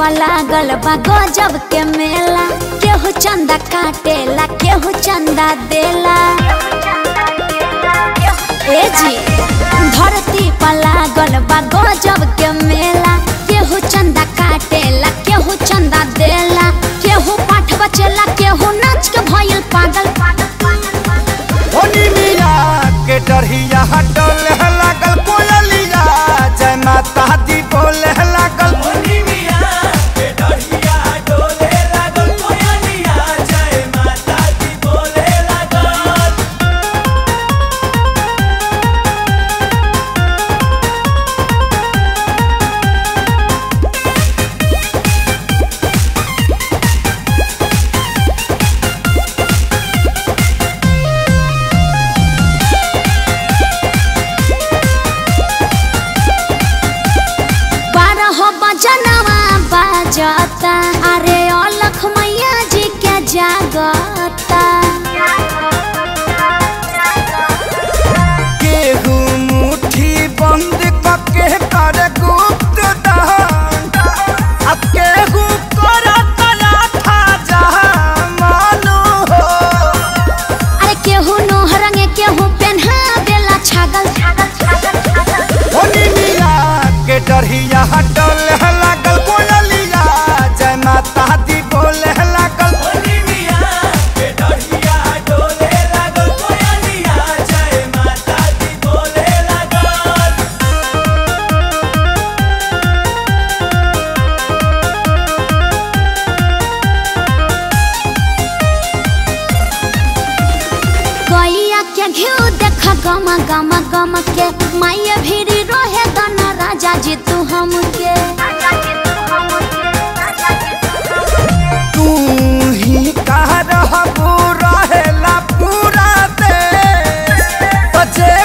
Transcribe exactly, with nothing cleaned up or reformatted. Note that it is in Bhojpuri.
पर लागल बा गजब के मेला, केहू चंदा काटेला केहू चंदा देला। ए जी धरती पर लागल बा गजब के मेला, केहू चंदा काटेला केहू चंदा देला। केहू पाठ बचेला केहू नाच के भइल पागल। होनी मिया के डरिया हटल लागल कोयलिया, जय माता दी बोले लागल। होनी मिया के डरिया डोले लागल कोयलिया, जय माता दी बोले लागल। जनवा बाजता अरे अलख मैया जी के जागता। केहू मुट्ठी बंद करके कर गुप्त दान, आ केहू कर कला था जहां मानो हो। अरे केहू नोह रंगे केहू पेन्हा देला छागल। होनी मिया के डरिया हटल लागल कोयलिया, जय माता दी बोले लागल। होनी मिया के डरिया डोले लागल कोयलिया, जय माता दी बोले लागल। गैया के घिउ देख गम गम गम के, माया भीरी रोहे गना राजा जी तू हमके। तू ही कह रहबू रहेला पूरा देश, बजे